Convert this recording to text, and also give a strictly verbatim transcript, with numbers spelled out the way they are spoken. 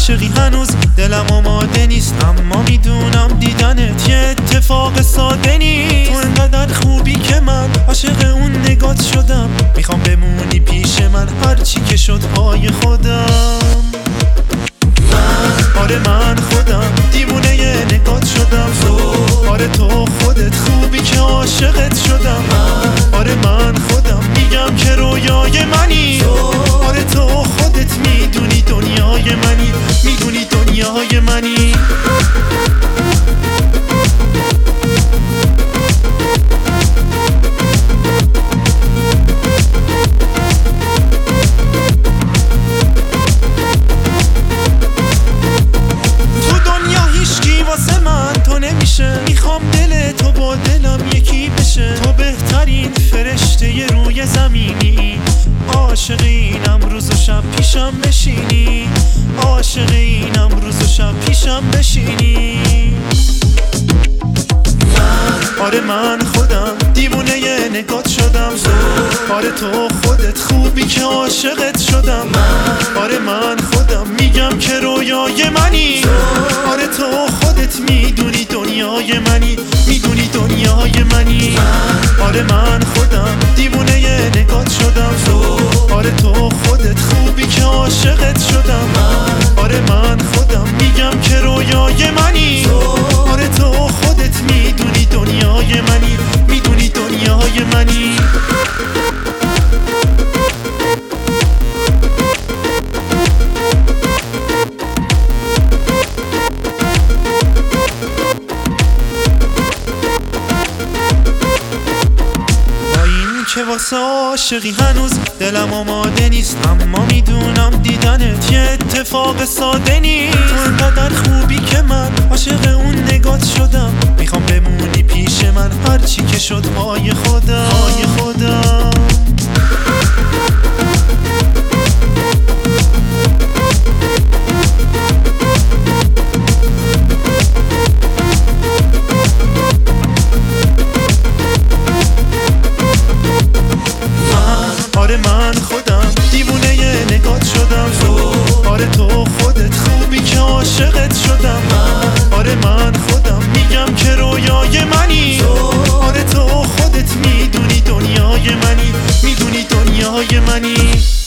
عاشقی هنوز دلم آماده نیست، اما میدونم دیدنت یه اتفاق ساده نیست. تو انقدر خوبی که من عاشق اون نگات شدم، میخوام بمونی پیش من هرچی که شد پای خودم. من آره من خودم دیوونه ی نگات شدم. آره تو خودت خوبی که عاشقت شدم. آره من خودم میگم که رویای منی. آره تو خودت میدونی دنیای منی، میدونی دنیای منی. میخوام دل تو با دلم یکی بشه، تو بهترین فرشته ی روی زمینی. عاشق اینم روز و شب پیشم بشینی، عاشق اینم روز و شب پیشم بشینی. من آره من خودم دیوونه ی نگات شدم. آره تو خودت خوبی که عاشقت شدم. آره من خودم میگم که رویای منی. آره تو خودت میدونی دنیای منی، میدونی دنیای منی. آره من خودم دیوونه ی نگات شدم. آره تو خودت خوبی که عاشقت شدم. آره من خودم میگم که رویای منی. آره تو خودت میدونی دنیای منی، میدونی دنیای منی. که واسه عاشقی هنوز دلم آماده نیست، اما میدونم دیدنت یه اتفاق ساده نیست. تو انقدر خوبی که من عاشق اون نگات شدم، میخوام بمونی پیش من هرچی که شد پای خودم، پای خودم. آره من خودم دیوونه ی نگات شدم. آره تو خودت خوبی که عاشقت شدم. آره من خودم میگم که رویای منی. آره تو خودت میدونی دنیای منی، میدونی دنیای منی.